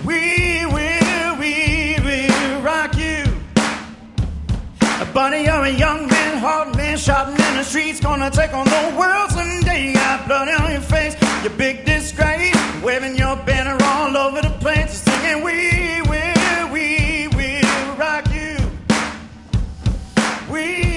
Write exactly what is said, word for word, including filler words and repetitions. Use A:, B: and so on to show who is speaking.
A: We will, we will rock you. Buddy, you're a young man, hard man, shouting in the streets, gonna take on the world someday. You got blood on your face, your big disgrace, waving your banner all over the place, singing, we will, we will rock you. We